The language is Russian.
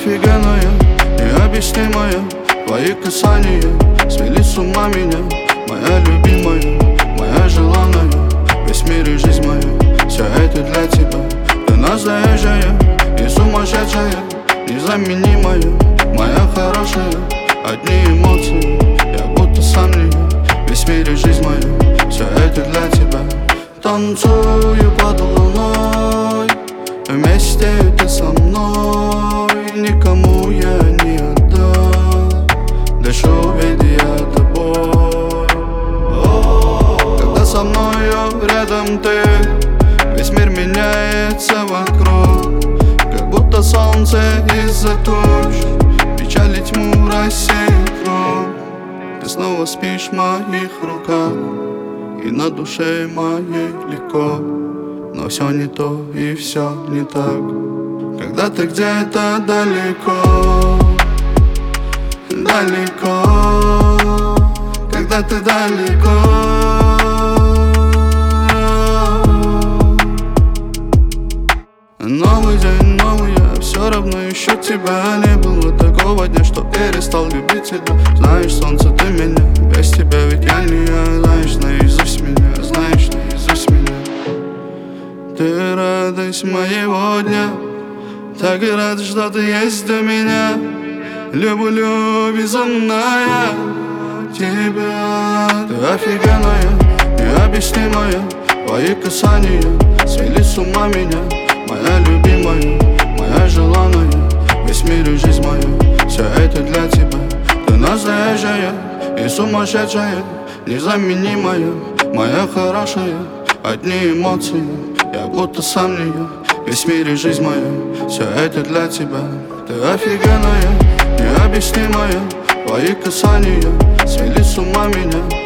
офигенная, необъяснимая. Твои касания свели с ума меня. Моя любимая, моя желанная. Весь мир и жизнь моя, все это для тебя. Ты настоящая и сумасшедшая, незаменимая, моя хорошая. Одни эмоции, я будто сам не я. Весь мир и жизнь моя, все это для тебя. Танцую под луной, вместе ты со мной. Никому я не отдам, дышу, ведь я тобой. Когда со мною рядом ты, весь мир меняется вокруг. Как будто солнце из-за туч, печаль и тьму рассеет круг. Ты снова спишь в моих руках, и на душе моей легко. Но все не то и все не так, когда ты где-то далеко, далеко. Когда ты далеко. Новый день, новый я все равно ищу тебя. Не было такого дня, что перестал любить тебя. Знаешь, солнце, ты меня, без тебя ведь я не я. Знаешь наизусть меня, знаешь наизусть меня. Ты радость моего дня, так и рад, что ты есть для меня. Люблю безумная тебя. Ты офигенная, необъяснимая. Твои касания свели с ума меня. Моя любимая, моя желанная. Весь мир и жизнь моя, все это для тебя. Ты настоящая и сумасшедшая, незаменимая, моя хорошая. Одни эмоции, я будто сам не я. Весь мир и жизнь моя, все это для тебя. Ты офигенная, необъяснимая. Твои касания свели с ума меня.